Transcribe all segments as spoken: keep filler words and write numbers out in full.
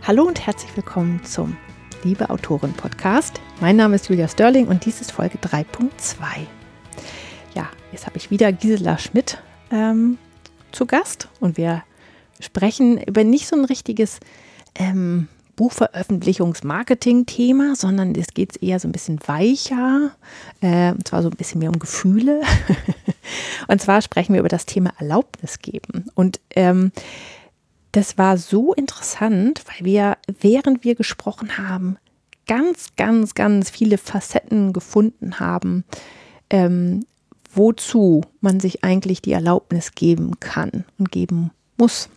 Hallo und herzlich willkommen zum Liebe Autorin Podcast. Mein Name ist Julia Störling und dies ist Folge drei Punkt zwei. Ja, jetzt habe ich wieder Gisela Schmidt ähm, zu Gast und wir sprechen über nicht so ein richtiges ähm, Buchveröffentlichungs-Marketing-Thema, sondern es geht eher so ein bisschen weicher, äh, und zwar so ein bisschen mehr um Gefühle. Und zwar sprechen wir über das Thema Erlaubnis geben. Und ähm, das war so interessant, weil wir, während wir gesprochen haben, ganz, ganz, ganz viele Facetten gefunden haben, ähm, wozu man sich eigentlich die Erlaubnis geben kann und geben muss,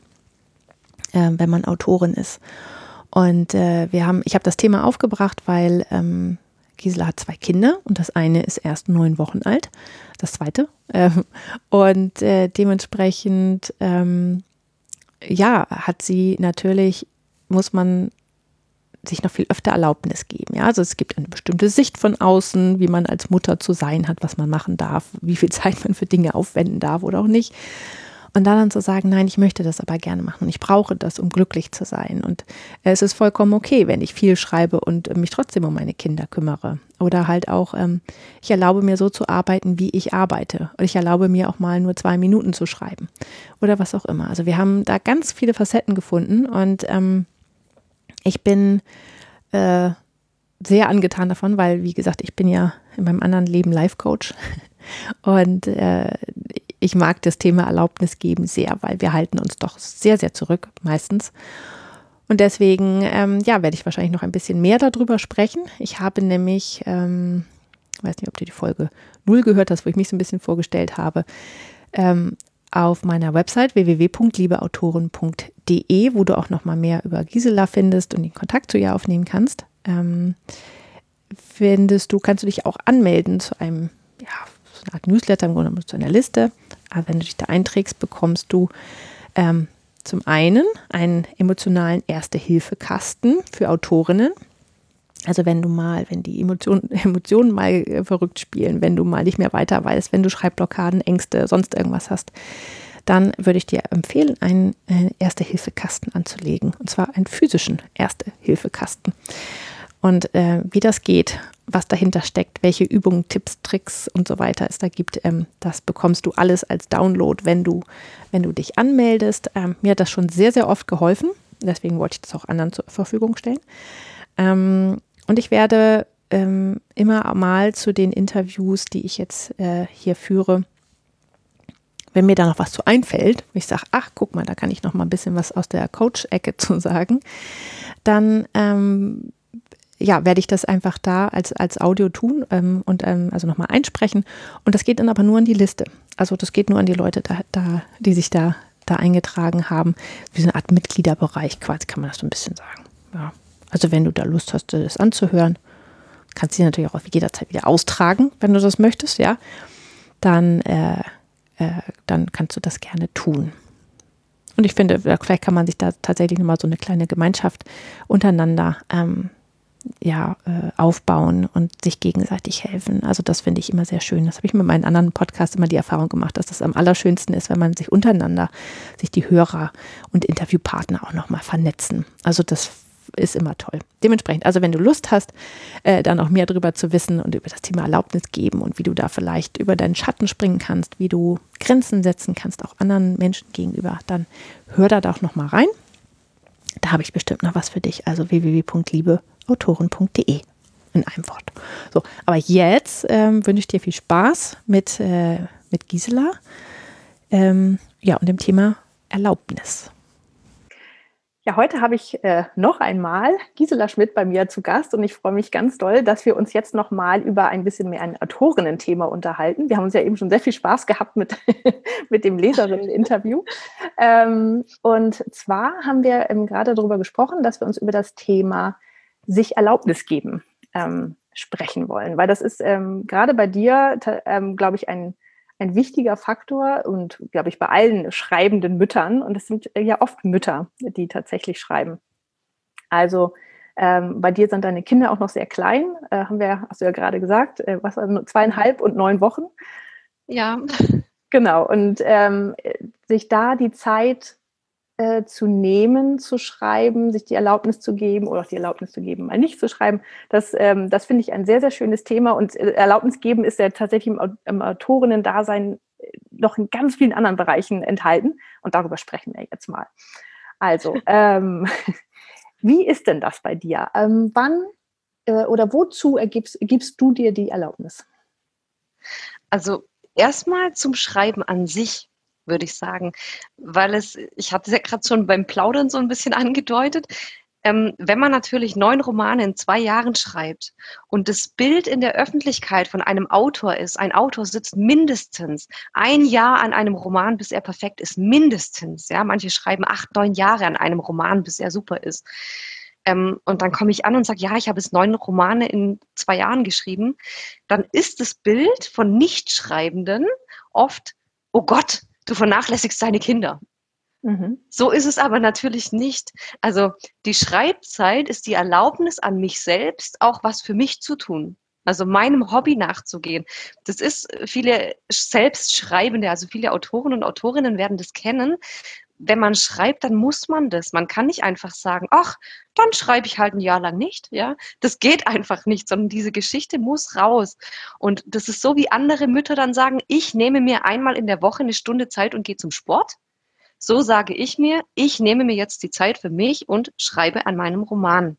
äh, wenn man Autorin ist. Und äh, wir haben, ich habe das Thema aufgebracht, weil ähm, Gisela hat zwei Kinder und das eine ist erst neun Wochen alt, das zweite. Ähm, und äh, dementsprechend ähm, ja, hat sie natürlich, muss man sich noch viel öfter Erlaubnis geben. Ja, also es gibt eine bestimmte Sicht von außen, wie man als Mutter zu sein hat, was man machen darf, wie viel Zeit man für Dinge aufwenden darf oder auch nicht. Und da dann zu sagen, nein, ich möchte das aber gerne machen und ich brauche das, um glücklich zu sein. Und es ist vollkommen okay, wenn ich viel schreibe und mich trotzdem um meine Kinder kümmere. Oder halt auch, ähm, ich erlaube mir so zu arbeiten, wie ich arbeite. Und ich erlaube mir auch mal nur zwei Minuten zu schreiben. Oder was auch immer. Also wir haben da ganz viele Facetten gefunden und ähm, ich bin äh, sehr angetan davon, weil, wie gesagt, ich bin ja in meinem anderen Leben Life-Coach. Und äh, ich mag das Thema Erlaubnis geben sehr, weil wir halten uns doch sehr, sehr zurück meistens. Und deswegen, ähm, ja, werde ich wahrscheinlich noch ein bisschen mehr darüber sprechen. Ich habe nämlich, ähm, ich weiß nicht, ob du die Folge null gehört hast, wo ich mich so ein bisschen vorgestellt habe, ähm, auf meiner Website w w w punkt liebeautoren punkt d e, wo du auch noch mal mehr über Gisela findest und den Kontakt zu ihr aufnehmen kannst, ähm, findest du, kannst du dich auch anmelden zu einem, ja, so eine Art Newsletter, im Grunde zu einer Liste. Aber wenn du dich da einträgst, bekommst du ähm, zum einen einen emotionalen Erste-Hilfe-Kasten für Autorinnen. Also wenn du mal, wenn die Emotionen, Emotionen mal äh, verrückt spielen, wenn du mal nicht mehr weiter weißt, wenn du Schreibblockaden, Ängste, sonst irgendwas hast, dann würde ich dir empfehlen, einen äh, Erste-Hilfe-Kasten anzulegen. Und zwar einen physischen Erste-Hilfe-Kasten. Und äh, wie das geht, was dahinter steckt, welche Übungen, Tipps, Tricks und so weiter es da gibt, ähm, das bekommst du alles als Download, wenn du, wenn du dich anmeldest. Ähm, mir hat das schon sehr, sehr oft geholfen. Deswegen wollte ich das auch anderen zur Verfügung stellen. Ähm, und ich werde ähm, immer mal zu den Interviews, die ich jetzt äh, hier führe, wenn mir da noch was zu einfällt, ich sage, ach, guck mal, da kann ich noch mal ein bisschen was aus der Coach-Ecke zu sagen, dann ähm, ja, werde ich das einfach da als, als Audio tun ähm, und ähm, also nochmal einsprechen. Und das geht dann aber nur an die Liste. Also das geht nur an die Leute, da, da, die sich da, da eingetragen haben. Wie so eine Art Mitgliederbereich quasi, kann man das so ein bisschen sagen. Ja. Also wenn du da Lust hast, das anzuhören, kannst du sie natürlich auch jederzeit wieder austragen, wenn du das möchtest, ja. Dann, äh, äh, dann kannst du das gerne tun. Und ich finde, vielleicht kann man sich da tatsächlich nochmal so eine kleine Gemeinschaft untereinander ähm, ja, äh, aufbauen und sich gegenseitig helfen. Also das finde ich immer sehr schön. Das habe ich mit meinen anderen Podcasts immer die Erfahrung gemacht, dass das am allerschönsten ist, wenn man sich untereinander, sich die Hörer und Interviewpartner auch nochmal vernetzen. Also das ist immer toll. Dementsprechend, also wenn du Lust hast, äh, da noch mehr drüber zu wissen und über das Thema Erlaubnis geben und wie du da vielleicht über deinen Schatten springen kannst, wie du Grenzen setzen kannst, auch anderen Menschen gegenüber, dann hör da doch nochmal rein. Da habe ich bestimmt noch was für dich. Also w w w punkt liebeautoren punkt d e in einem Wort. So, aber jetzt ähm, wünsche ich dir viel Spaß mit, äh, mit Gisela ähm, ja, und dem Thema Erlaubnis. Ja, heute habe ich äh, noch einmal Gisela Schmidt bei mir zu Gast und ich freue mich ganz doll, dass wir uns jetzt noch mal über ein bisschen mehr ein Autorinnen-Thema unterhalten. Wir haben uns ja eben schon sehr viel Spaß gehabt mit, mit dem Leserinnen-Interview. Ähm, und zwar haben wir ähm, gerade darüber gesprochen, dass wir uns über das Thema sich Erlaubnis geben ähm, sprechen wollen, weil das ist ähm, gerade bei dir, ta- ähm, glaube ich, ein ein wichtiger Faktor und, glaube ich, bei allen schreibenden Müttern, und es sind ja oft Mütter, die tatsächlich schreiben. Also ähm, bei dir sind deine Kinder auch noch sehr klein, äh, haben wir, hast du ja gerade gesagt, äh, was war zweieinhalb und neun Wochen. Ja. Genau, und ähm, sich da die Zeit äh, zu nehmen, zu schreiben, sich die Erlaubnis zu geben oder auch die Erlaubnis zu geben, mal nicht zu schreiben. Das, ähm, das finde ich ein sehr, sehr schönes Thema. Und äh, Erlaubnis geben ist ja tatsächlich im, im Autorinnen-Dasein noch in ganz vielen anderen Bereichen enthalten. Und darüber sprechen wir jetzt mal. Also, ähm, wie ist denn das bei dir? Ähm, wann äh, oder wozu ergibst, gibst du dir die Erlaubnis? Also erstmal zum Schreiben an sich, würde ich sagen, weil es, ich hatte es ja gerade schon beim Plaudern so ein bisschen angedeutet, ähm, wenn man natürlich neun Romane in zwei Jahren schreibt und das Bild in der Öffentlichkeit von einem Autor ist, ein Autor sitzt mindestens ein Jahr an einem Roman, bis er perfekt ist, mindestens. Ja, manche schreiben acht, neun Jahre an einem Roman, bis er super ist. Ähm, und dann komme ich an und sage, ja, ich habe jetzt neun Romane in zwei Jahren geschrieben. Dann ist das Bild von Nichtschreibenden oft, oh Gott, du vernachlässigst deine Kinder. Mhm. So ist es aber natürlich nicht. Also die Schreibzeit ist die Erlaubnis an mich selbst, auch was für mich zu tun. Also meinem Hobby nachzugehen. Das ist viele Selbstschreibende, also viele Autoren und Autorinnen werden das kennen. Wenn man schreibt, dann muss man das. Man kann nicht einfach sagen, ach, dann schreibe ich halt ein Jahr lang nicht. Ja, das geht einfach nicht, sondern diese Geschichte muss raus. Und das ist so, wie andere Mütter dann sagen, ich nehme mir einmal in der Woche eine Stunde Zeit und gehe zum Sport. So sage ich mir, ich nehme mir jetzt die Zeit für mich und schreibe an meinem Roman.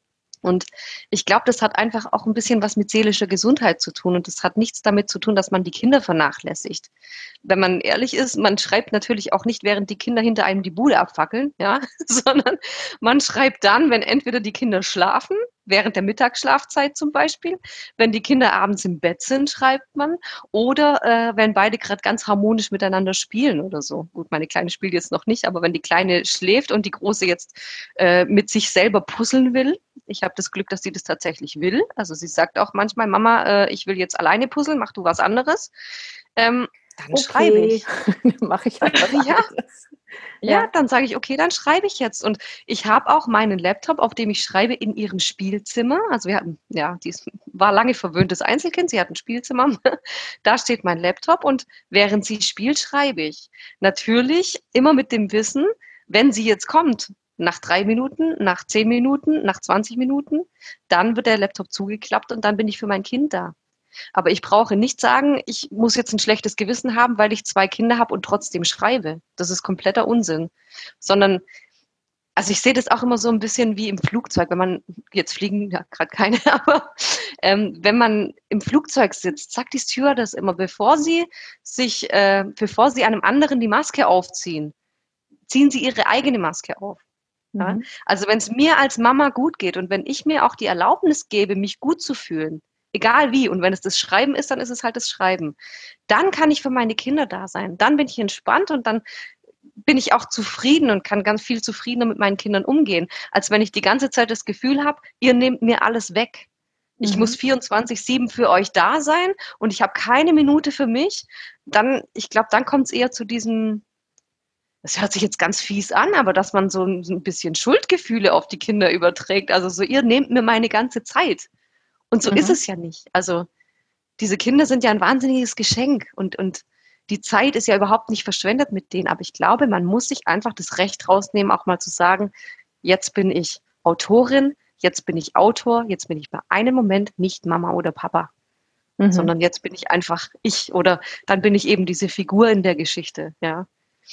Und ich glaube, das hat einfach auch ein bisschen was mit seelischer Gesundheit zu tun. Und das hat nichts damit zu tun, dass man die Kinder vernachlässigt. Wenn man ehrlich ist, man schreibt natürlich auch nicht, während die Kinder hinter einem die Bude abfackeln, ja, sondern man schreibt dann, wenn entweder die Kinder schlafen, während der Mittagsschlafzeit zum Beispiel, wenn die Kinder abends im Bett sind, schreibt man, oder äh, wenn beide gerade ganz harmonisch miteinander spielen oder so. Gut, meine Kleine spielt jetzt noch nicht, aber wenn die Kleine schläft und die Große jetzt äh, mit sich selber puzzeln will, ich habe das Glück, dass sie das tatsächlich will. Also sie sagt auch manchmal, Mama, äh, ich will jetzt alleine puzzeln, mach du was anderes. Ähm, dann schreibe Okay, ich. dann mache ich halt was Ja, anderes. ja, Ja. dann sage ich, okay, dann schreibe ich jetzt. Und ich habe auch meinen Laptop, auf dem ich schreibe, in ihrem Spielzimmer. Also wir hatten, ja, die ist, war lange verwöhntes Einzelkind, sie hat ein Spielzimmer. Da steht mein Laptop und während sie spielt, schreibe ich. Natürlich immer mit dem Wissen, wenn sie jetzt kommt, nach drei Minuten, nach zehn Minuten, nach zwanzig Minuten, dann wird der Laptop zugeklappt und dann bin ich für mein Kind da. Aber ich brauche nicht sagen, ich muss jetzt ein schlechtes Gewissen haben, weil ich zwei Kinder habe und trotzdem schreibe. Das ist kompletter Unsinn. Sondern, also ich sehe das auch immer so ein bisschen wie im Flugzeug, wenn man, jetzt fliegen ja gerade keine, aber ähm, wenn man im Flugzeug sitzt, sagt die Stewardess immer, bevor sie sich, äh, bevor sie einem anderen die Maske aufziehen, ziehen sie ihre eigene Maske auf. Ja? Mhm. Also wenn es mir als Mama gut geht und wenn ich mir auch die Erlaubnis gebe, mich gut zu fühlen, egal wie, und wenn es das Schreiben ist, dann ist es halt das Schreiben, dann kann ich für meine Kinder da sein. Dann bin ich entspannt und dann bin ich auch zufrieden und kann ganz viel zufriedener mit meinen Kindern umgehen, als wenn ich die ganze Zeit das Gefühl habe, ihr nehmt mir alles weg. Ich muss Mhm. vierundzwanzig sieben für euch da sein und ich habe keine Minute für mich. Dann, ich glaube, dann kommt es eher zu diesem, das hört sich jetzt ganz fies an, aber dass man so ein, so ein bisschen Schuldgefühle auf die Kinder überträgt. Also so, ihr nehmt mir meine ganze Zeit. Und so ist Mhm. es ja nicht. Also diese Kinder sind ja ein wahnsinniges Geschenk und, und die Zeit ist ja überhaupt nicht verschwendet mit denen. Aber ich glaube, man muss sich einfach das Recht rausnehmen, auch mal zu sagen, jetzt bin ich Autorin, jetzt bin ich Autor, jetzt bin ich bei einem Moment nicht Mama oder Papa, Mhm. sondern jetzt bin ich einfach ich oder dann bin ich eben diese Figur in der Geschichte, ja.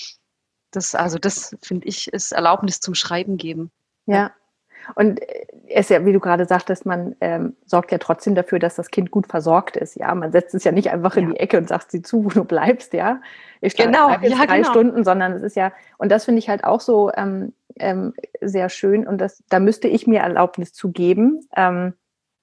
Das, also das finde ich, ist Erlaubnis zum Schreiben geben. Ja. Ja. Und äh, es ist ja, wie du gerade sagtest, man ähm, sorgt ja trotzdem dafür, dass das Kind gut versorgt ist. Ja, man setzt es ja nicht einfach in Ja. die Ecke und sagt, sieh zu, wo du bleibst. Ja, ich Genau, schreibe jetzt ja, drei genau. Stunden, sondern es ist ja, und das finde ich halt auch so ähm, ähm, sehr schön. Und das, da müsste ich mir Erlaubnis zu geben, ähm,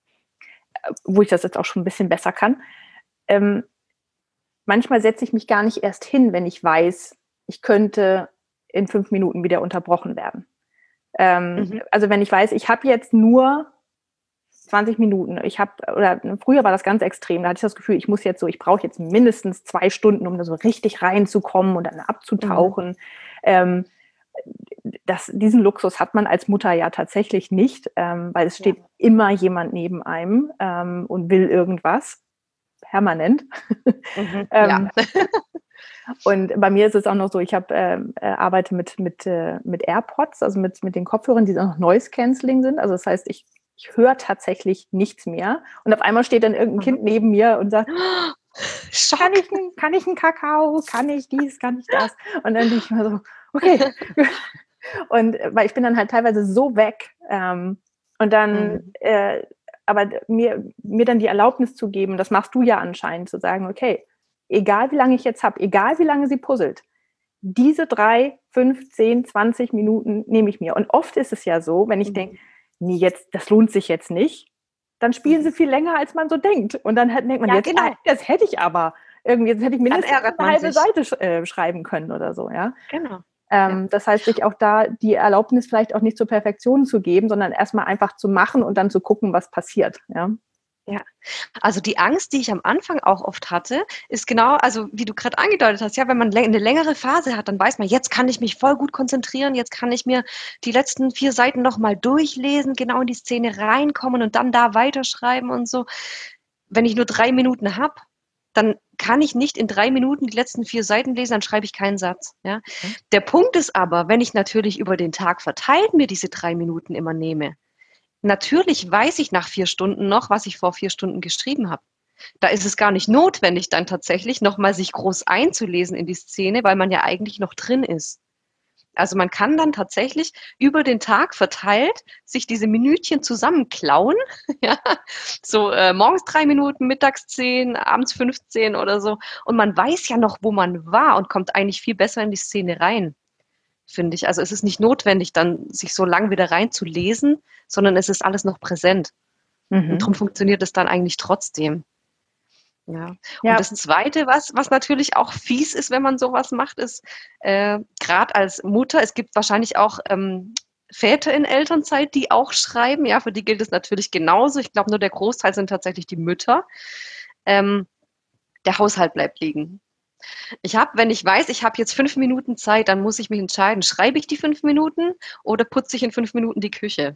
wo ich das jetzt auch schon ein bisschen besser kann. Ähm, manchmal setze ich mich gar nicht erst hin, wenn ich weiß, ich könnte in fünf Minuten wieder unterbrochen werden. Ähm, Mhm. also wenn ich weiß, ich habe jetzt nur zwanzig Minuten. Ich habe, oder früher war das ganz extrem, da hatte ich das Gefühl, ich muss jetzt so, ich brauche jetzt mindestens zwei Stunden, um da so richtig reinzukommen und dann Mhm. abzutauchen. Ähm, das, diesen Luxus hat man als Mutter ja tatsächlich nicht, ähm, weil es Ja. steht immer jemand neben einem ähm, und will irgendwas, permanent. Mhm. Ja. ähm, Und bei mir ist es auch noch so, ich hab, äh, arbeite mit, mit, äh, mit AirPods, also mit, mit den Kopfhörern, die dann noch Noise Cancelling sind. Also das heißt, ich, ich höre tatsächlich nichts mehr. Und auf einmal steht dann irgendein Kind neben mir und sagt, Schock. kann ich, ein- kann ich einen Kakao? Kann ich dies? Kann ich das? Und dann denke ich mir so, okay. Und äh, weil ich bin dann halt teilweise so weg. Ähm, und dann, Mhm. äh, aber mir, mir dann die Erlaubnis zu geben, das machst du ja anscheinend, zu sagen, okay, egal wie lange ich jetzt habe, egal wie lange sie puzzelt, diese drei, fünf, zehn, zwanzig Minuten nehme ich mir. Und oft ist es ja so, wenn ich Mhm. denke, nee, jetzt, das lohnt sich jetzt nicht, dann spielen Mhm. sie viel länger, als man so denkt. Und dann hat, denkt man, Ja, jetzt, genau. ah, das hätte ich aber. Irgendwie, jetzt hätte ich Dann mindestens ärgert eine man halbe sich. Seite sch äh, schreiben können oder so, ja. Genau. Ähm, Ja. das heißt, sich auch da die Erlaubnis vielleicht auch nicht zur Perfektion zu geben, sondern erstmal einfach zu machen und dann zu gucken, was passiert. Ja. Ja, also die Angst, die ich am Anfang auch oft hatte, ist genau, also wie du gerade angedeutet hast, ja, wenn man lä- eine längere Phase hat, dann weiß man, jetzt kann ich mich voll gut konzentrieren, jetzt kann ich mir die letzten vier Seiten nochmal durchlesen, genau in die Szene reinkommen und dann da weiterschreiben und so. Wenn ich nur drei Minuten habe, dann kann ich nicht in drei Minuten die letzten vier Seiten lesen, dann schreibe ich keinen Satz. Ja. Mhm. Der Punkt ist aber, wenn ich natürlich über den Tag verteilt mir diese drei Minuten immer nehme, natürlich weiß ich nach vier Stunden noch, was ich vor vier Stunden geschrieben habe. Da ist es gar nicht notwendig, dann tatsächlich nochmal sich groß einzulesen in die Szene, weil man ja eigentlich noch drin ist. Also man kann dann tatsächlich über den Tag verteilt sich diese Minütchen zusammenklauen. Ja, so äh, morgens drei Minuten, mittags zehn, abends fünfzehn oder so. Und man weiß ja noch, wo man war und kommt eigentlich viel besser in die Szene rein, finde ich. Also es ist nicht notwendig, dann sich so lang wieder reinzulesen, sondern es ist alles noch präsent. Und Mhm. darum funktioniert es dann eigentlich trotzdem. Ja. Und Ja. das Zweite, was, was natürlich auch fies ist, wenn man sowas macht, ist, äh, gerade als Mutter, es gibt wahrscheinlich auch ähm, Väter in Elternzeit, die auch schreiben. Ja, für die gilt es natürlich genauso. Ich glaube, nur der Großteil sind tatsächlich die Mütter. Ähm, der Haushalt bleibt liegen. Ich habe, wenn ich weiß, ich habe jetzt fünf Minuten Zeit, dann muss ich mich entscheiden, schreibe ich die fünf Minuten oder putze ich in fünf Minuten die Küche?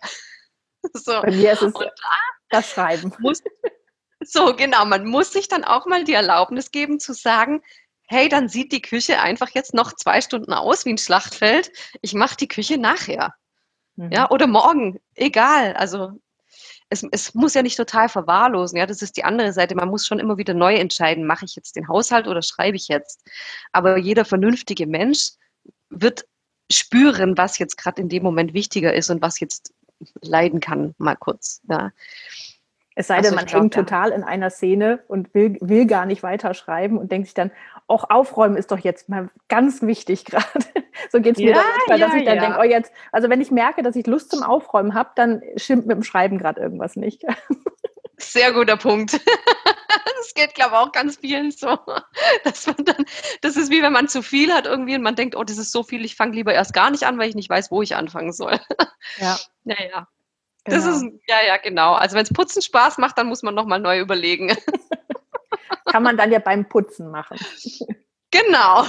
So. Bei mir ist es Und das Schreiben. muss, so, genau, man muss sich dann auch mal die Erlaubnis geben zu sagen, hey, dann sieht die Küche einfach jetzt noch zwei Stunden aus wie ein Schlachtfeld. Ich mache die Küche nachher. Mhm. Ja, oder morgen. Egal. Also es, es muss ja nicht total verwahrlosen. Ja, das ist die andere Seite. Man muss schon immer wieder neu entscheiden, mache ich jetzt den Haushalt oder schreibe ich jetzt? Aber jeder vernünftige Mensch wird spüren, was jetzt gerade in dem Moment wichtiger ist und was jetzt leiden kann, mal kurz. Ja. Es sei denn, Also ich man glaube, hängt ja. total in einer Szene und will, will gar nicht weiterschreiben und denkt sich dann, auch aufräumen ist doch jetzt mal ganz wichtig gerade. So geht es mir Ja, dann manchmal, dass ja, ich dann ja. denke, oh jetzt, also wenn ich merke, dass ich Lust zum Aufräumen habe, dann stimmt mit dem Schreiben gerade irgendwas nicht. Sehr guter Punkt. Das geht, glaube ich, auch ganz vielen so. Dass man dann, das ist wie wenn man zu viel hat irgendwie und man denkt, oh, das ist so viel, ich fange lieber erst gar nicht an, weil ich nicht weiß, wo ich anfangen soll. Ja, Naja, das ist, genau. ja, ja, genau. Also wenn es Putzen Spaß macht, dann muss man nochmal neu überlegen. Kann man dann ja beim Putzen machen. Genau.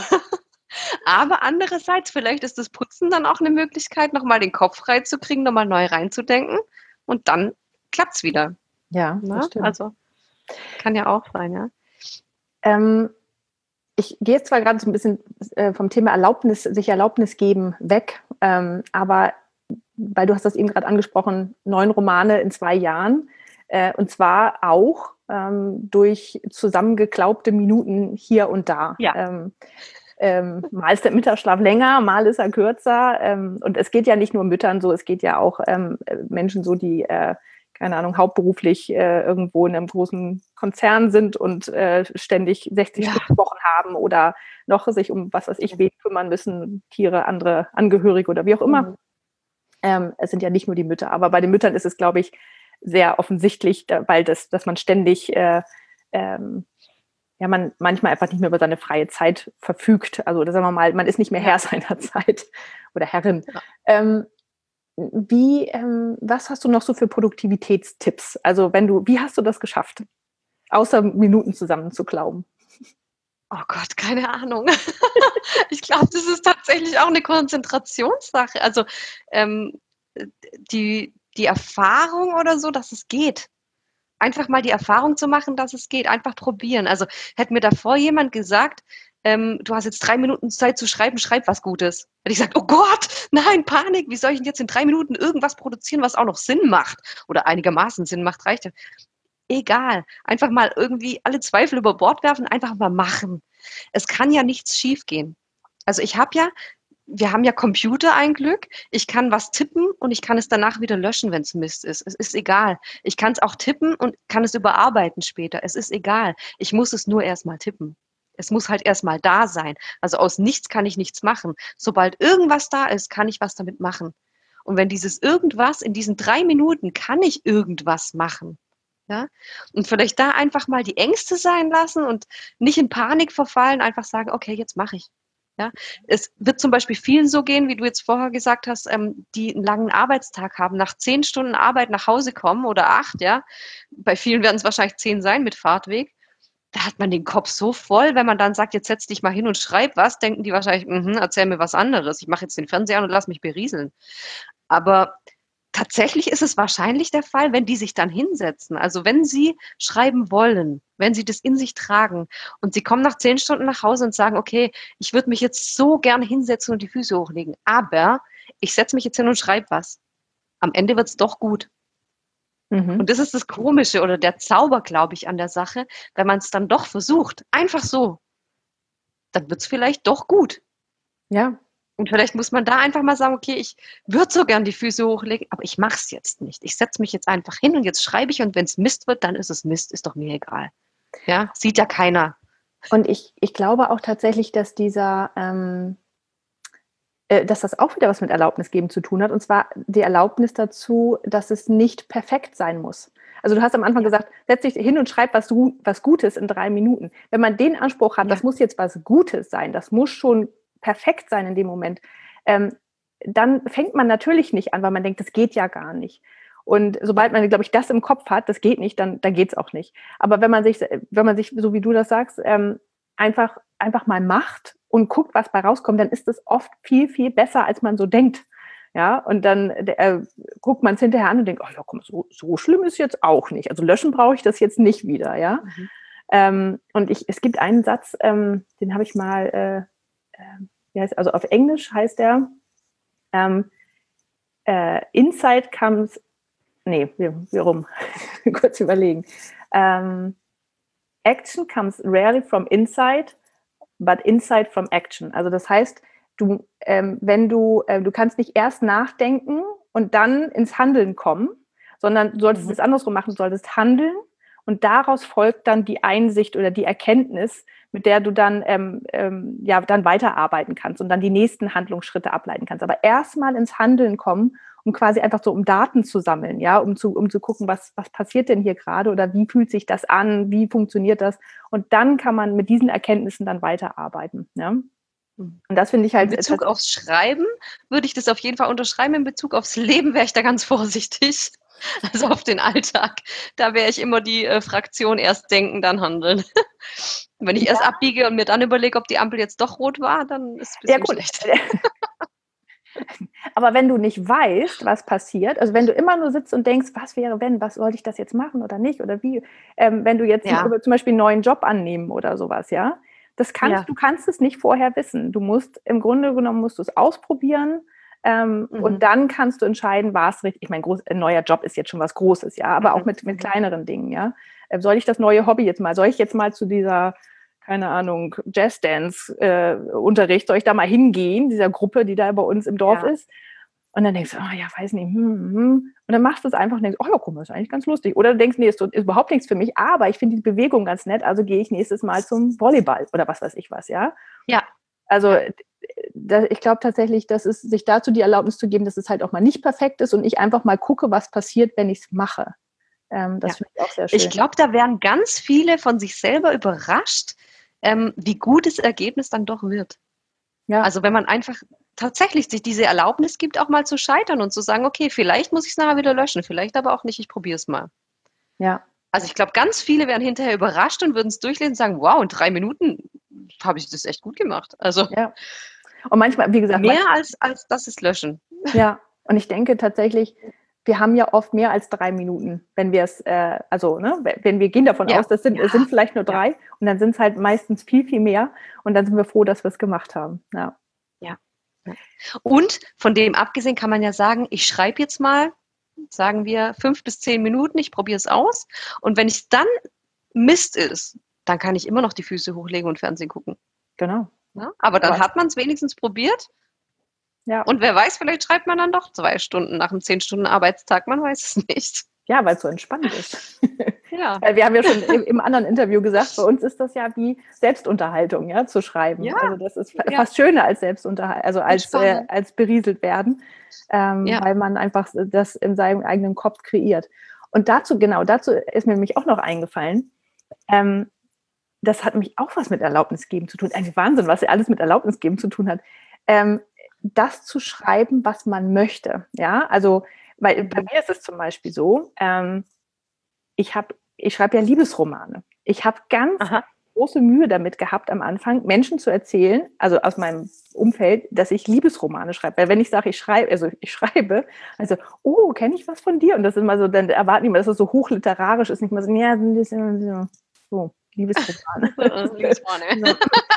Aber andererseits, vielleicht ist das Putzen dann auch eine Möglichkeit, nochmal den Kopf freizukriegen, nochmal neu reinzudenken und dann klappt es wieder. Ja, das Ne? stimmt. Also kann ja auch sein, ja. Ähm, ich gehe jetzt zwar gerade so ein bisschen äh, vom Thema Erlaubnis, sich Erlaubnis geben, weg, ähm, aber weil du hast das eben gerade angesprochen, neun Romane in zwei Jahren, äh, und zwar auch ähm, durch zusammengeklaubte Minuten hier und da. Ja. Ähm, ähm, mal ist der Mittagsschlaf länger, mal ist er kürzer. Ähm, und es geht ja nicht nur Müttern so, es geht ja auch ähm, Menschen so, die äh, keine Ahnung, hauptberuflich äh, irgendwo in einem großen Konzern sind und äh, ständig sechzig Ja. Stunden Wochen haben oder noch sich um was weiß ich wen kümmern müssen, Tiere, andere Angehörige oder wie auch immer. Mhm. Ähm, es sind ja nicht nur die Mütter, aber bei den Müttern ist es, glaube ich, sehr offensichtlich, da, weil das, dass man ständig, äh, ähm, ja, man manchmal einfach nicht mehr über seine freie Zeit verfügt. Also, da sagen wir mal, man ist nicht mehr Ja. Herr seiner Zeit oder Herrin. Ja. Ähm, wie, ähm, was hast du noch so für Produktivitätstipps? Also, wenn du, wie hast du das geschafft, außer Minuten zusammenzuklauben? Oh Gott, keine Ahnung. Ich glaube, das ist tatsächlich auch eine Konzentrationssache. Also ähm, die, die Erfahrung oder so, dass es geht. Einfach mal die Erfahrung zu machen, dass es geht. Einfach probieren. Also hätte mir davor jemand gesagt, ähm, du hast jetzt drei Minuten Zeit zu schreiben, schreib was Gutes. Hätte ich gesagt, oh Gott, nein, Panik, wie soll ich denn jetzt in drei Minuten irgendwas produzieren, was auch noch Sinn macht oder einigermaßen Sinn macht, reicht ja. Egal, einfach mal irgendwie alle Zweifel über Bord werfen, einfach mal machen. Es kann ja nichts schiefgehen. Also ich habe ja, wir haben ja Computer, ein Glück. Ich kann was tippen und ich kann es danach wieder löschen, wenn es Mist ist. Es ist egal. Ich kann es auch tippen und kann es überarbeiten später. Es ist egal. Ich muss es nur erstmal tippen. Es muss halt erstmal da sein. Also aus nichts kann ich nichts machen. Sobald irgendwas da ist, kann ich was damit machen. Und wenn dieses irgendwas in diesen drei Minuten kann ich irgendwas machen. Ja? Und vielleicht da einfach mal die Ängste sein lassen und nicht in Panik verfallen, einfach sagen, okay, jetzt mache ich. Ja? Es wird zum Beispiel vielen so gehen, wie du jetzt vorher gesagt hast, ähm, die einen langen Arbeitstag haben, nach zehn Stunden Arbeit nach Hause kommen oder acht, ja. Bei vielen werden es wahrscheinlich zehn sein mit Fahrtweg. Da hat man den Kopf so voll, wenn man dann sagt, jetzt setz dich mal hin und schreib was, denken die wahrscheinlich, mhm, erzähl mir was anderes. Ich mache jetzt den Fernseher an und lass mich berieseln. Aber tatsächlich ist es wahrscheinlich der Fall, wenn die sich dann hinsetzen. Also wenn sie schreiben wollen, wenn sie das in sich tragen und sie kommen nach zehn Stunden nach Hause und sagen, okay, ich würde mich jetzt so gerne hinsetzen und die Füße hochlegen, aber ich setze mich jetzt hin und schreibe was. Am Ende wird es doch gut. Mhm. Und das ist das Komische oder der Zauber, glaube ich, an der Sache, wenn man es dann doch versucht, einfach so, dann wird es vielleicht doch gut. Ja. Und vielleicht muss man da einfach mal sagen, okay, ich würde so gern die Füße hochlegen, aber ich mache es jetzt nicht. Ich setze mich jetzt einfach hin und jetzt schreibe ich und wenn es Mist wird, dann ist es Mist, ist doch mir egal. Ja, sieht ja keiner. Und ich, ich glaube auch tatsächlich, dass dieser, ähm, äh, dass das auch wieder was mit Erlaubnis geben zu tun hat. Und zwar die Erlaubnis dazu, dass es nicht perfekt sein muss. Also du hast am Anfang gesagt, setz dich hin und schreib was, was Gutes in drei Minuten. Wenn man den Anspruch hat, Ja. das muss jetzt was Gutes sein, das muss schon perfekt sein in dem Moment, ähm, dann fängt man natürlich nicht an, weil man denkt, das geht ja gar nicht. Und sobald man, glaube ich, das im Kopf hat, das geht nicht, dann, dann geht es auch nicht. Aber wenn man sich, wenn man sich, so wie du das sagst, ähm, einfach, einfach mal macht und guckt, was bei rauskommt, dann ist es oft viel, viel besser, als man so denkt. Ja, und dann äh, guckt man es hinterher an und denkt, oh ja, komm, so, so schlimm ist jetzt auch nicht. Also löschen brauche ich das jetzt nicht wieder, ja. Mhm. Ähm, und ich, es gibt einen Satz, ähm, den habe ich mal, äh, äh, wie heißt, also auf Englisch heißt der, ähm, äh, Inside comes, nee, wie, wie rum? Kurz überlegen. Ähm, Action comes rarely from inside, but inside from action. Also das heißt, du, ähm, wenn du, äh, du kannst nicht erst nachdenken und dann ins Handeln kommen, sondern du solltest mhm. es andersrum machen, du solltest handeln und daraus folgt dann die Einsicht oder die Erkenntnis, mit der du dann, ähm, ähm, ja, dann weiterarbeiten kannst und dann die nächsten Handlungsschritte ableiten kannst. Aber erstmal ins Handeln kommen, um quasi einfach so, um Daten zu sammeln, ja, um zu, um zu gucken, was, was passiert denn hier gerade oder wie fühlt sich das an, wie funktioniert das? Und dann kann man mit diesen Erkenntnissen dann weiterarbeiten, ja. Und das finde ich halt. In Bezug aufs Schreiben würde ich das auf jeden Fall unterschreiben. In Bezug aufs Leben wäre ich da ganz vorsichtig. Also auf den Alltag. Da wäre ich immer die äh, Fraktion erst denken, dann handeln. Wenn ich ja. erst abbiege und mir dann überlege, ob die Ampel jetzt doch rot war, dann ist es ein bisschen ja, gut. schlecht. Aber wenn du nicht weißt, was passiert, also wenn du immer nur sitzt und denkst, was wäre, wenn, was sollte ich das jetzt machen oder nicht oder wie, ähm, wenn du jetzt ja. zum Beispiel einen neuen Job annehmen oder sowas, ja, das kannst, ja. du kannst es nicht vorher wissen. Du musst, im Grunde genommen musst du es ausprobieren ähm, mhm. und dann kannst du entscheiden, war es richtig, ich meine, groß, ein neuer Job ist jetzt schon was Großes, ja, aber mhm. auch mit, mit kleineren Dingen, ja. Äh, soll ich das neue Hobby jetzt mal, soll ich jetzt mal zu dieser, keine Ahnung, Jazz-Dance-Unterricht, äh, soll ich da mal hingehen, dieser Gruppe, die da bei uns im Dorf ja. ist? Und dann denkst du, oh ja, weiß nicht, hm, hm. Und dann machst du es einfach und denkst, oh ja, guck mal, das ist eigentlich ganz lustig. Oder du denkst, nee, ist, ist überhaupt nichts für mich, aber ich finde die Bewegung ganz nett, also gehe ich nächstes Mal zum Volleyball oder was weiß ich was, ja? Ja. Also da, ich glaube tatsächlich, dass es sich dazu die Erlaubnis zu geben, dass es halt auch mal nicht perfekt ist und ich einfach mal gucke, was passiert, wenn ich es mache. Ähm, das ja. finde ich auch sehr schön. Ich glaube, da werden ganz viele von sich selber überrascht, ähm, wie gut das Ergebnis dann doch wird. Ja. Also wenn man einfach tatsächlich sich diese Erlaubnis gibt, auch mal zu scheitern und zu sagen, okay, vielleicht muss ich es nachher wieder löschen, vielleicht aber auch nicht, ich probiere es mal. Ja. Also ich glaube, ganz viele werden hinterher überrascht und würden es durchlesen und sagen, wow, in drei Minuten habe ich das echt gut gemacht. Also ja. Und manchmal, wie gesagt, mehr als, als das ist Löschen. Ja, und ich denke tatsächlich, wir haben ja oft mehr als drei Minuten, wenn wir es, äh, also ne, wenn wir gehen davon Ja. aus, das sind, Ja. es sind vielleicht nur drei Ja. und dann sind es halt meistens viel, viel mehr und dann sind wir froh, dass wir es gemacht haben. Ja. Ja. Und von dem abgesehen kann man ja sagen, ich schreibe jetzt mal, sagen wir, fünf bis zehn Minuten, ich probiere es aus und wenn es dann Mist ist, dann kann ich immer noch die Füße hochlegen und Fernsehen gucken. Genau. Ja? Aber dann Aber- hat man es wenigstens probiert. Ja. Und wer weiß, vielleicht schreibt man dann doch zwei Stunden nach einem zehn Stunden Arbeitstag, man weiß es nicht. Ja, weil es so entspannt ist. Ja. Weil wir haben ja schon im, im anderen Interview gesagt, bei uns ist das ja wie Selbstunterhaltung, ja, zu schreiben. Ja. Also das ist fa- Ja. fast schöner als Selbstunterhaltung, also als, äh, Entspannend. als berieselt werden, ähm, Ja. weil man einfach das in seinem eigenen Kopf kreiert. Und dazu, genau, dazu ist mir nämlich auch noch eingefallen, ähm, das hat mich auch was mit Erlaubnis geben zu tun. Ein Wahnsinn, was ja alles mit Erlaubnis geben zu tun hat. Ähm, das zu schreiben, was man möchte. Ja, also, weil bei mir ist es zum Beispiel so, ähm, ich habe, ich schreibe ja Liebesromane. Ich habe ganz Aha. große Mühe damit gehabt, am Anfang Menschen zu erzählen, also aus meinem Umfeld, dass ich Liebesromane schreibe. Weil wenn ich sage, ich schreibe, also ich schreibe, also, oh, kenne ich was von dir? Und das ist immer so, dann erwarten die immer, dass das so hochliterarisch ist, nicht mal so, ja, ein bisschen so, Liebesromane. Liebesromane.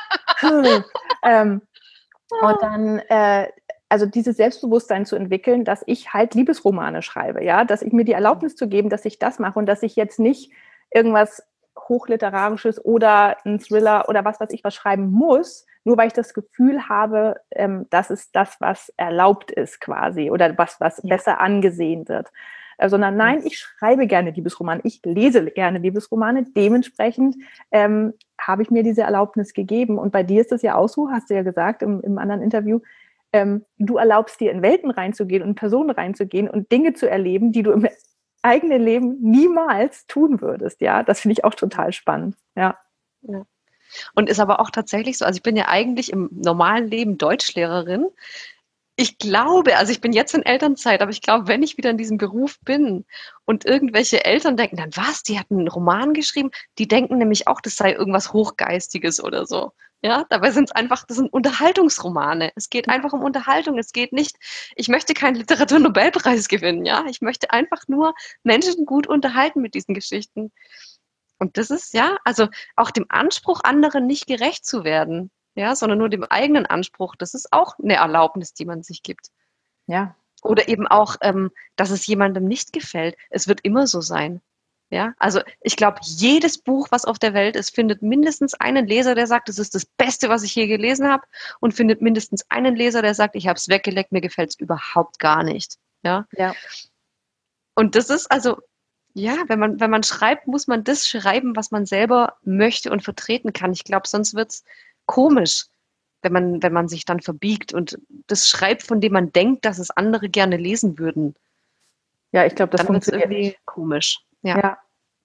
ähm, und dann, äh, also dieses Selbstbewusstsein zu entwickeln, dass ich halt Liebesromane schreibe, ja, dass ich mir die Erlaubnis zu geben, dass ich das mache und dass ich jetzt nicht irgendwas Hochliterarisches oder ein Thriller oder was weiß ich was schreiben muss, nur weil ich das Gefühl habe, ähm, das ist das, was erlaubt ist quasi oder was, was Ja. besser angesehen wird. Äh, sondern nein, ich schreibe gerne Liebesromane, ich lese gerne Liebesromane, dementsprechend ähm, habe ich mir diese Erlaubnis gegeben. Und bei dir ist es ja auch so, hast du ja gesagt im, im anderen Interview, ähm, du erlaubst dir in Welten reinzugehen und in Personen reinzugehen und Dinge zu erleben, die du im eigenen Leben niemals tun würdest. Ja, das finde ich auch total spannend. Ja. Ja. Und ist aber auch tatsächlich so, also ich bin ja eigentlich im normalen Leben Deutschlehrerin. Ich glaube, also ich bin jetzt in Elternzeit, aber ich glaube, wenn ich wieder in diesem Beruf bin und irgendwelche Eltern denken, dann was, die hatten einen Roman geschrieben, die denken nämlich auch, das sei irgendwas Hochgeistiges oder so. Ja, dabei sind es einfach, das sind Unterhaltungsromane. Es geht einfach um Unterhaltung. Es geht nicht, ich möchte keinen Literaturnobelpreis gewinnen, ja. Ich möchte einfach nur Menschen gut unterhalten mit diesen Geschichten. Und das ist, ja, also auch dem Anspruch, anderen nicht gerecht zu werden, ja, sondern nur dem eigenen Anspruch. Das ist auch eine Erlaubnis, die man sich gibt. Ja. Oder eben auch, ähm, dass es jemandem nicht gefällt. Es wird immer so sein. Ja, also ich glaube, jedes Buch, was auf der Welt ist, findet mindestens einen Leser, der sagt, das ist das Beste, was ich je gelesen habe, und findet mindestens einen Leser, der sagt, ich habe es weggeleckt, mir gefällt es überhaupt gar nicht. Ja. Ja. Und das ist also, ja, wenn man, wenn man schreibt, muss man das schreiben, was man selber möchte und vertreten kann. Ich glaube, sonst wird es komisch, wenn man, wenn man sich dann verbiegt und das schreibt, von dem man denkt, dass es andere gerne lesen würden. Ja, ich glaube, das Dann wird es funktioniert irgendwie nicht. komisch. Ja. Ja.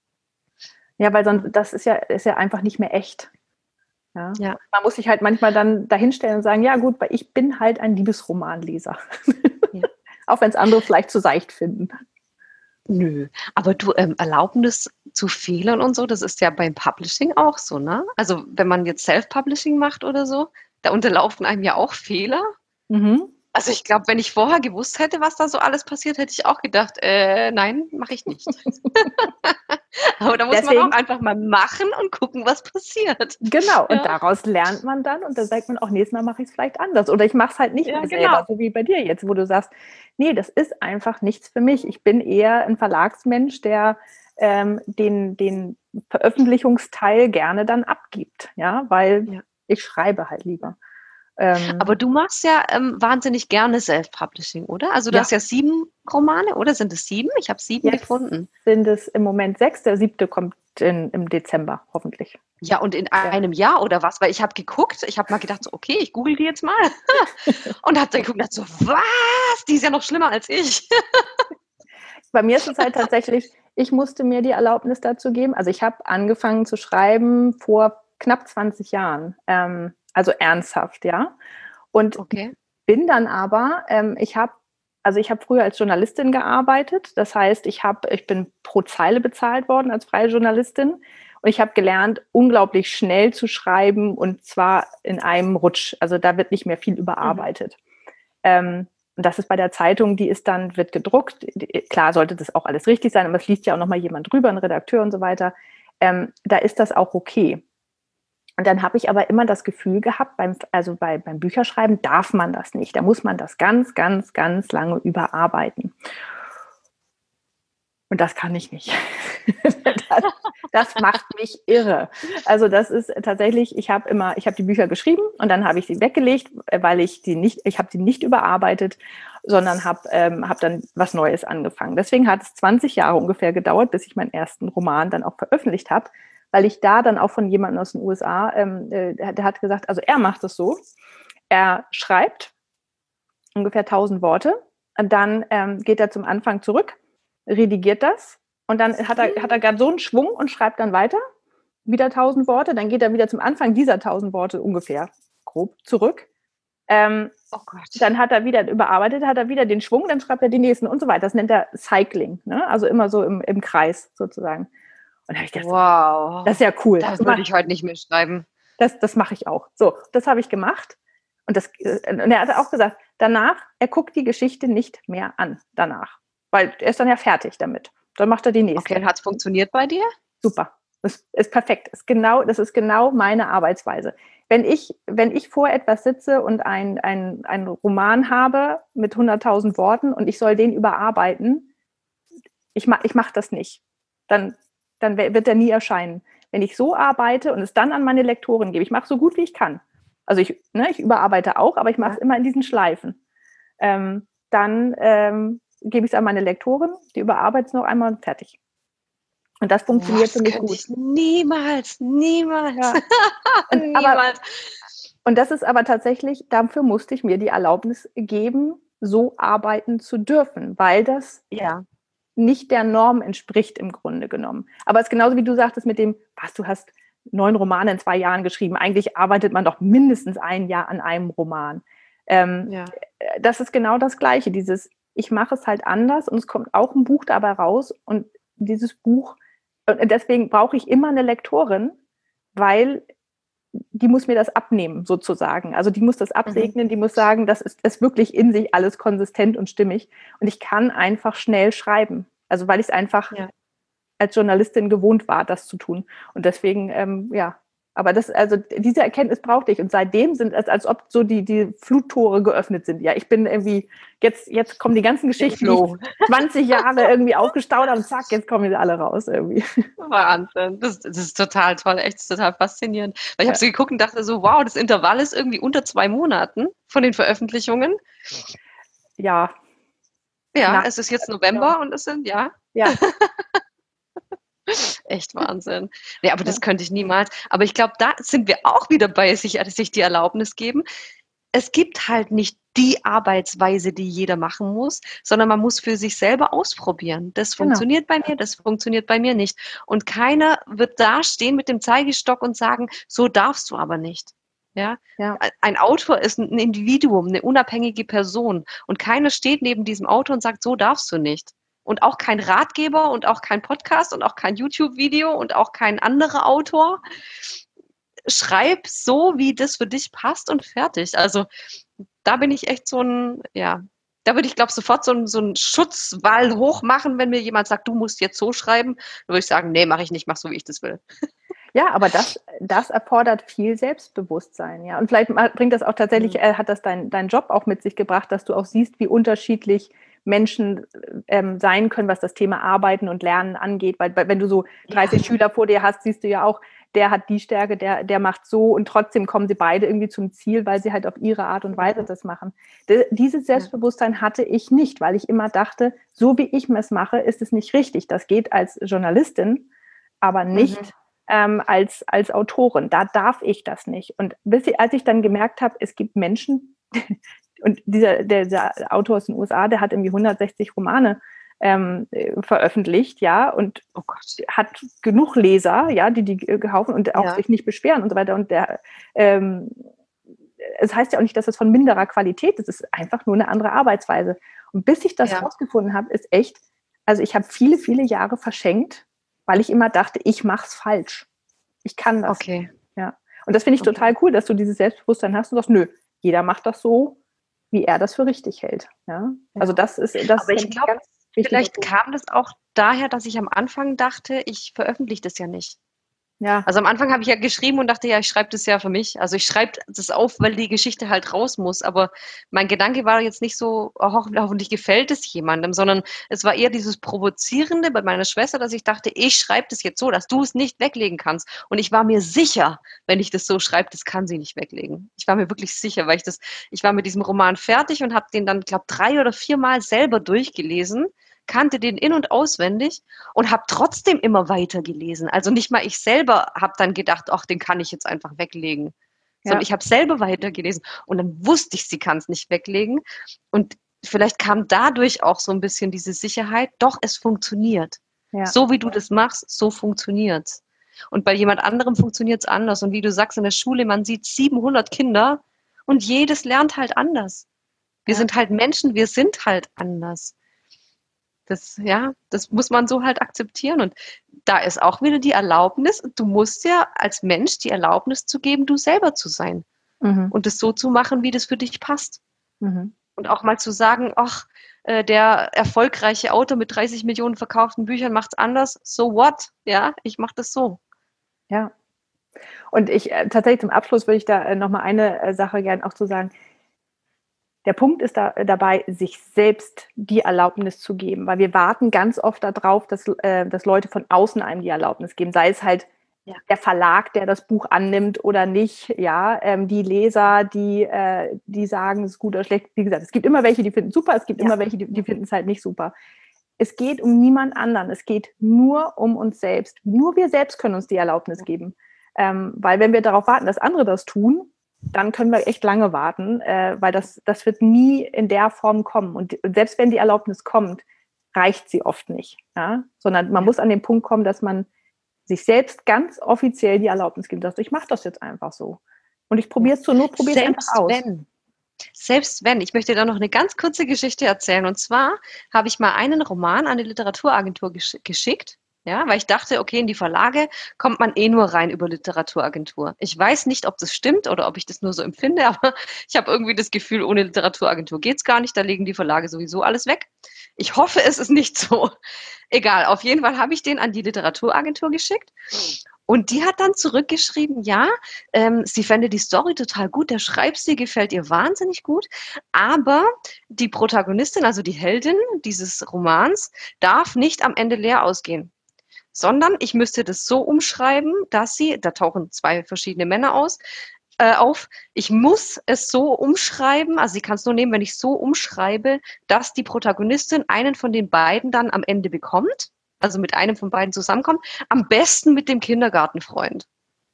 Ja, weil sonst, das ist ja, ist ja einfach nicht mehr echt. Ja. Ja. Man muss sich halt manchmal dann dahinstellen und sagen, ja gut, weil ich bin halt ein Liebesromanleser. Ja. Auch wenn es andere vielleicht zu seicht finden. Nö, aber du, ähm, Erlaubnis zu Fehlern und so, das ist ja beim Publishing auch so, ne? Also wenn man jetzt Self-Publishing macht oder so, da unterlaufen einem ja auch Fehler. Mhm. Also ich glaube, wenn ich vorher gewusst hätte, was da so alles passiert, hätte ich auch gedacht, äh, nein, mache ich nicht. Aber da muss Deswegen- man auch einfach mal machen und gucken, was passiert. Genau, und Ja. daraus lernt man dann und dann sagt man auch, nächstes Mal mache ich es vielleicht anders. Oder ich mache es halt nicht Ja, mehr genau. selber, so wie bei dir jetzt, wo du sagst, nee, das ist einfach nichts für mich. Ich bin eher ein Verlagsmensch, der ähm, den, den Veröffentlichungsteil gerne dann abgibt, ja, weil Ja. ich schreibe halt lieber. Ähm, Aber du machst ja ähm, wahnsinnig gerne Self-Publishing, oder? Also du Ja. hast ja sieben Romane, oder sind es sieben? Ich habe sieben Jetzt gefunden. sind es im Moment sechs, der siebte kommt in, im Dezember, hoffentlich. Ja, und in einem Jahr oder was? Weil ich habe geguckt, ich habe mal gedacht, so, okay, ich google die jetzt mal. Und habe dann geguckt und dachte so, was? Die ist ja noch schlimmer als ich. Bei mir ist es halt tatsächlich, ich musste mir die Erlaubnis dazu geben. Also ich habe angefangen zu schreiben vor knapp zwanzig Jahren, ähm, also ernsthaft, ja. Und Okay. bin dann aber, ähm, ich habe, also ich habe früher als Journalistin gearbeitet. Das heißt, ich habe, ich bin pro Zeile bezahlt worden als freie Journalistin. Und ich habe gelernt, unglaublich schnell zu schreiben und zwar in einem Rutsch. Also da wird nicht mehr viel überarbeitet. Mhm. Ähm, Und das ist bei der Zeitung, die ist dann, wird gedruckt. Klar sollte das auch alles richtig sein, aber es liest ja auch nochmal jemand drüber, ein Redakteur und so weiter. Ähm, da ist das auch okay. Und dann habe ich aber immer das Gefühl gehabt, beim, also bei, beim Bücherschreiben darf man das nicht. Da muss man das ganz, ganz, ganz lange überarbeiten. Und das kann ich nicht. das, das macht mich irre. Also das ist tatsächlich, ich habe immer, ich habe die Bücher geschrieben und dann habe ich sie weggelegt, weil ich die nicht, ich habe sie nicht überarbeitet, sondern habe ähm, hab dann was Neues angefangen. Deswegen hat es zwanzig Jahre ungefähr gedauert, bis ich meinen ersten Roman dann auch veröffentlicht habe, weil ich da dann auch von jemandem aus den U S A, ähm, äh, der hat gesagt, also er macht es so, er schreibt ungefähr tausend Worte und dann ähm, geht er zum Anfang zurück, redigiert das und dann hat er, hat er gerade so einen Schwung und schreibt dann weiter, wieder tausend Worte, dann geht er wieder zum Anfang dieser tausend Worte ungefähr grob zurück. Ähm, Oh Gott. Dann hat er wieder überarbeitet, hat er wieder den Schwung, dann schreibt er die nächsten und so weiter. Das nennt er Cycling, ne? Also immer so im, im Kreis sozusagen. Und da habe ich gedacht, Wow. das ist ja cool. Das würde ich heute nicht mehr schreiben. Das, das mache ich auch. So, das habe ich gemacht. Und, das, und er hat auch gesagt, danach, er guckt die Geschichte nicht mehr an, danach. Weil er ist dann ja fertig damit. Dann macht er die nächste. Okay, und hat es funktioniert bei dir? Super. Das ist perfekt. Das ist genau, das ist genau meine Arbeitsweise. Wenn ich, wenn ich vor etwas sitze und ein, ein, ein Roman habe mit hunderttausend Worten und ich soll den überarbeiten, ich, ma, ich mache das nicht. Dann, dann wird er nie erscheinen. Wenn ich so arbeite und es dann an meine Lektorin gebe, ich mache so gut, wie ich kann. Also ich, ne, ich überarbeite auch, aber ich mache es immer in diesen Schleifen. Ähm, dann ähm, gebe ich es an meine Lektorin, die überarbeitet es noch einmal und fertig. Und das funktioniert Boah, für mich das gut. Ich niemals, niemals. Ja. Und, niemals. Aber, und das ist aber tatsächlich, dafür musste ich mir die Erlaubnis geben, so arbeiten zu dürfen, weil das Ja. nicht der Norm entspricht im Grunde genommen. Aber es ist genauso wie du sagtest mit dem, was, du hast neun Romane in zwei Jahren geschrieben. Eigentlich arbeitet man doch mindestens ein Jahr an einem Roman. Ähm, Ja. Das ist genau das Gleiche, dieses, ich mache es halt anders und es kommt auch ein Buch dabei raus und dieses Buch, und deswegen brauche ich immer eine Lektorin, weil die muss mir das abnehmen, sozusagen. Also die muss das absegnen, mhm. die muss sagen, das ist, ist wirklich in sich alles konsistent und stimmig. Und ich kann einfach schnell schreiben. Also weil ich es einfach ja. als Journalistin gewohnt war, das zu tun. Und deswegen, ähm, ja, aber das, also diese Erkenntnis brauchte ich. Und seitdem sind es, als ob so die, die Fluttore geöffnet sind. Ja, ich bin irgendwie, jetzt, jetzt kommen die ganzen Geschichten, die ich zwanzig Jahre irgendwie aufgestaut habe, und zack, jetzt kommen sie alle raus irgendwie. Wahnsinn. Das, das ist total toll, echt das ist total faszinierend. Weil ich habe so geguckt und dachte so, wow, das Intervall ist irgendwie unter zwei Monaten von den Veröffentlichungen. Ja. Ja, Na, es ist jetzt November ja. und es sind, ja. Ja. Echt Wahnsinn. Ja, aber das könnte ich niemals. Aber ich glaube, da sind wir auch wieder bei sich, sich die Erlaubnis geben. Es gibt halt nicht die Arbeitsweise, die jeder machen muss, sondern man muss für sich selber ausprobieren. Das genau. funktioniert bei mir, das funktioniert bei mir nicht. Und keiner wird da stehen mit dem Zeigestock und sagen, so darfst du aber nicht. Ja? Ja. Ein Autor ist ein Individuum, eine unabhängige Person. Und keiner steht neben diesem Autor und sagt, so darfst du nicht. Und auch kein Ratgeber und auch kein Podcast und auch kein YouTube-Video und auch kein anderer Autor. Schreib so, wie das für dich passt und fertig. Also da bin ich echt so ein, ja, da würde ich, glaube ich, sofort so, ein, so einen Schutzwall hochmachen, wenn mir jemand sagt, du musst jetzt so schreiben. Dann würde ich sagen, nee, mache ich nicht, mach so, wie ich das will. Ja, aber das, das erfordert viel Selbstbewusstsein, ja. Und vielleicht bringt das auch tatsächlich, mhm. hat das dein, dein Job auch mit sich gebracht, dass du auch siehst, wie unterschiedlich Menschen ähm, sein können, was das Thema Arbeiten und Lernen angeht. Weil, weil wenn du so dreißig ja. Schüler vor dir hast, siehst du ja auch, der hat die Stärke, der, der macht so und trotzdem kommen sie beide irgendwie zum Ziel, weil sie halt auf ihre Art und Weise das machen. De, dieses Selbstbewusstsein hatte ich nicht, weil ich immer dachte, so wie ich es mache, ist es nicht richtig. Das geht als Journalistin, aber nicht mhm. ähm, als, als Autorin. Da darf ich das nicht. Und bis ich, als ich dann gemerkt habe, es gibt Menschen, und dieser der, der Autor aus den U S A, der hat irgendwie hundertsechzig Romane ähm, veröffentlicht, ja, und oh Gott, hat genug Leser, ja, die die kaufen und auch ja. sich nicht beschweren und so weiter. Und der, ähm, es heißt ja auch nicht, dass es von minderer Qualität ist, es ist einfach nur eine andere Arbeitsweise. Und bis ich das ja. rausgefunden habe, ist echt, also ich habe viele, viele Jahre verschenkt, weil ich immer dachte, ich mache es falsch. Ich kann das. Okay. Ja. Und das finde ich okay. total cool, dass du dieses Selbstbewusstsein hast und sagst, nö, jeder macht das so, wie er das für richtig hält. Ja? Also das ist das Aber ich ist glaube, ganz wichtig. vielleicht kam das auch daher, dass ich am Anfang dachte, ich veröffentliche das ja nicht. Ja, Also am Anfang habe ich ja geschrieben und dachte, ja, ich schreibe das ja für mich. Also ich schreibe das auf, weil die Geschichte halt raus muss. Aber mein Gedanke war jetzt nicht so, oh, hoff- hoffentlich gefällt es jemandem, sondern es war eher dieses Provozierende bei meiner Schwester, dass ich dachte, ich schreibe das jetzt so, dass du es nicht weglegen kannst. Und ich war mir sicher, wenn ich das so schreibe, das kann sie nicht weglegen. Ich war mir wirklich sicher, weil ich das, ich war mit diesem Roman fertig und habe den dann, glaube drei oder viermal selber durchgelesen, kannte den in- und auswendig und habe trotzdem immer weiter gelesen. Also nicht mal ich selber habe dann gedacht, ach, den kann ich jetzt einfach weglegen, sondern ja, ich habe selber weitergelesen und dann wusste ich, sie kann es nicht weglegen. Und vielleicht kam dadurch auch so ein bisschen diese Sicherheit, doch, es funktioniert. ja. So wie du das machst, so funktioniert's. Und bei jemand anderem funktioniert's anders. Und wie du sagst, in der Schule, man sieht siebenhundert Kinder und jedes lernt halt anders. Wir Ja. sind halt Menschen, wir sind halt anders. Das, ja, das muss man so halt akzeptieren. Und da ist auch wieder die Erlaubnis, du musst ja als Mensch die Erlaubnis zu geben, du selber zu sein Mhm. und es so zu machen, wie das für dich passt. Mhm. Und auch mal zu sagen, ach, äh, der erfolgreiche Autor mit dreißig Millionen verkauften Büchern macht es anders. So what? Ja, ich mache das so. Ja. Und ich äh, tatsächlich zum Abschluss würde ich da äh, nochmal eine äh, Sache gerne auch zu sagen. Der Punkt ist da, äh, dabei, sich selbst die Erlaubnis zu geben, weil wir warten ganz oft darauf, dass, äh, dass Leute von außen einem die Erlaubnis geben, sei es halt Ja. der Verlag, der das Buch annimmt oder nicht, ja, ähm, die Leser, die, äh, die sagen, es ist gut oder schlecht. Wie gesagt, es gibt immer welche, die finden es super, es gibt Ja. immer welche, die, die finden es halt nicht super. Es geht um niemand anderen, es geht nur um uns selbst. Nur wir selbst können uns die Erlaubnis geben. Ähm, weil wenn wir darauf warten, dass andere das tun, dann können wir echt lange warten, äh, weil das, das wird nie in der Form kommen. Und selbst wenn die Erlaubnis kommt, reicht sie oft nicht. Ja? Sondern man Ja. muss an den Punkt kommen, dass man sich selbst ganz offiziell die Erlaubnis gibt. Dass ich mache das jetzt einfach so. Und ich probiere es zur Not, probiere es einfach Selbst aus. wenn. Selbst wenn, ich möchte da noch eine ganz kurze Geschichte erzählen. Und zwar habe ich mal einen Roman an die Literaturagentur gesch geschickt, ja, weil ich dachte, okay, in die Verlage kommt man eh nur rein über Literaturagentur. Ich weiß nicht, ob das stimmt oder ob ich das nur so empfinde, aber ich habe irgendwie das Gefühl, ohne Literaturagentur geht's gar nicht. Da legen die Verlage sowieso alles weg. Ich hoffe, es ist nicht so. Egal, auf jeden Fall habe ich den an die Literaturagentur geschickt. Und die hat dann zurückgeschrieben, ja, ähm, sie fände die Story total gut, der Schreibstil gefällt ihr wahnsinnig gut, aber die Protagonistin, also die Heldin dieses Romans, darf nicht am Ende leer ausgehen, sondern ich müsste das so umschreiben, dass sie, da tauchen zwei verschiedene Männer aus, äh, auf, ich muss es so umschreiben, also sie kann es nur nehmen, wenn ich so umschreibe, dass die Protagonistin einen von den beiden dann am Ende bekommt, also mit einem von beiden zusammenkommt, am besten mit dem Kindergartenfreund.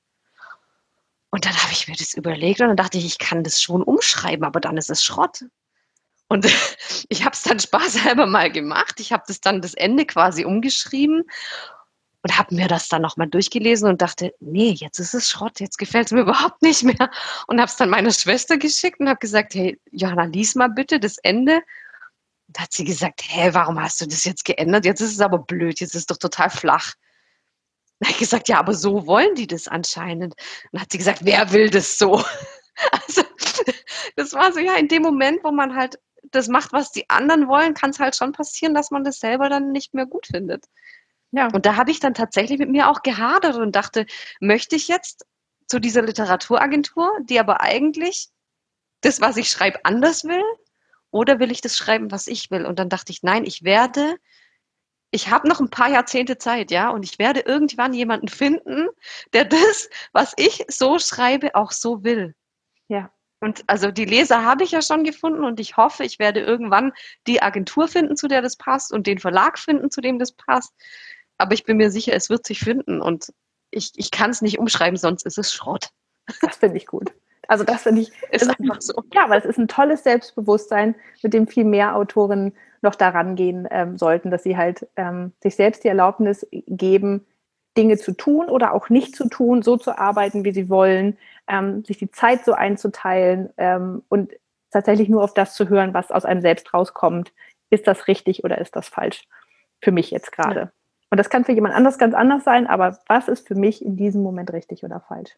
Und dann habe ich mir das überlegt und dann dachte ich, ich kann das schon umschreiben, aber dann ist es Schrott. Und ich habe es dann spaßhalber mal gemacht. Ich habe das dann das Ende quasi umgeschrieben und habe mir das dann nochmal durchgelesen und dachte, nee, jetzt ist es Schrott, jetzt gefällt es mir überhaupt nicht mehr. Und habe es dann meiner Schwester geschickt und habe gesagt, hey, Johanna, lies mal bitte das Ende. Und hat sie gesagt, hä, warum hast du das jetzt geändert? Jetzt ist es aber blöd, jetzt ist es doch total flach. Dann habe ich gesagt, ja, aber so wollen die das anscheinend. Und dann hat sie gesagt, wer will das so? Also, das war so, ja, in dem Moment, wo man halt das macht, was die anderen wollen, kann es halt schon passieren, dass man das selber dann nicht mehr gut findet. Ja. Und da habe ich dann tatsächlich mit mir auch gehadert und dachte, möchte ich jetzt zu dieser Literaturagentur, die aber eigentlich das, was ich schreibe, anders will? Oder will ich das schreiben, was ich will? Und dann dachte ich, nein, ich werde, ich habe noch ein paar Jahrzehnte Zeit, ja, und ich werde irgendwann jemanden finden, der das, was ich so schreibe, auch so will. Ja. Und also die Leser habe ich ja schon gefunden und ich hoffe, ich werde irgendwann die Agentur finden, zu der das passt und den Verlag finden, zu dem das passt. Aber ich bin mir sicher, es wird sich finden und ich, ich kann es nicht umschreiben, sonst ist es Schrott. Das finde ich gut. Also das finde ich, Ist das einfach ist, so. ja, weil es ist ein tolles Selbstbewusstsein, mit dem viel mehr Autorinnen noch daran gehen ähm, sollten, dass sie halt ähm, sich selbst die Erlaubnis geben, Dinge zu tun oder auch nicht zu tun, so zu arbeiten, wie sie wollen, ähm, sich die Zeit so einzuteilen ähm, und tatsächlich nur auf das zu hören, was aus einem selbst rauskommt. Ist das richtig oder ist das falsch? Für mich jetzt gerade. Ja. Und das kann für jemand anders ganz anders sein, aber was ist für mich in diesem Moment richtig oder falsch?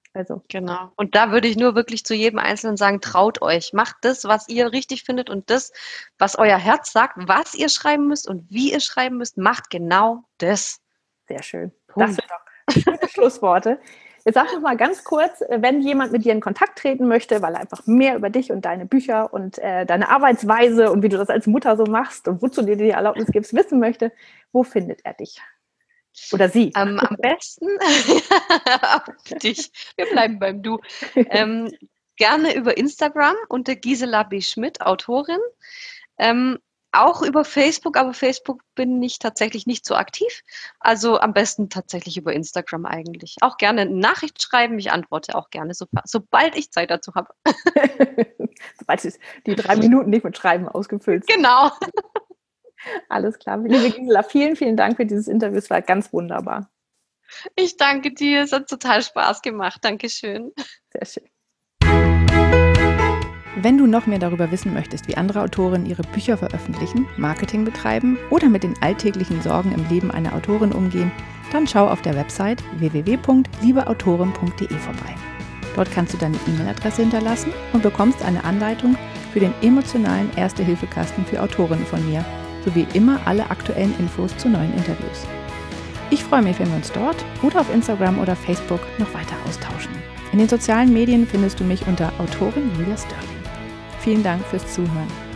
Also Genau. Und da würde ich nur wirklich zu jedem Einzelnen sagen, traut euch, macht das, was ihr richtig findet und das, was euer Herz sagt, was ihr schreiben müsst und wie ihr schreiben müsst, macht genau das. sehr schön. Punkt. Das sind doch schöne Schlussworte. Jetzt sag noch mal ganz kurz, wenn jemand mit dir in Kontakt treten möchte, weil er einfach mehr über dich und deine Bücher und äh, deine Arbeitsweise und wie du das als Mutter so machst und wozu dir die Erlaubnis gibst, wissen möchte, wo findet er dich? Oder sie? Ähm, am besten dich. Wir bleiben beim Du. Ähm, gerne über Instagram unter Gisela B. Schmidt, Autorin. Ähm, auch über Facebook, aber Facebook bin ich tatsächlich nicht so aktiv. Also am besten tatsächlich über Instagram eigentlich. Auch gerne eine Nachricht schreiben. Ich antworte auch gerne, so, sobald ich Zeit dazu habe. Sobald die drei Minuten nicht mit Schreiben ausgefüllt sind. Genau. Alles klar. Liebe Gisela, vielen, vielen Dank für dieses Interview. Es war ganz wunderbar. Ich danke dir. Es hat total Spaß gemacht. Dankeschön. Sehr schön. Wenn du noch mehr darüber wissen möchtest, wie andere Autorinnen ihre Bücher veröffentlichen, Marketing betreiben oder mit den alltäglichen Sorgen im Leben einer Autorin umgehen, dann schau auf der Website w w w punkt liebeautorin punkt d e vorbei. Dort kannst du deine E-Mail-Adresse hinterlassen und bekommst eine Anleitung für den emotionalen Erste-Hilfe-Kasten für Autorinnen von mir, sowie immer alle aktuellen Infos zu neuen Interviews. Ich freue mich, wenn wir uns dort oder auf Instagram oder Facebook noch weiter austauschen. In den sozialen Medien findest du mich unter Autorin Julia Sterling. Vielen Dank fürs Zuhören.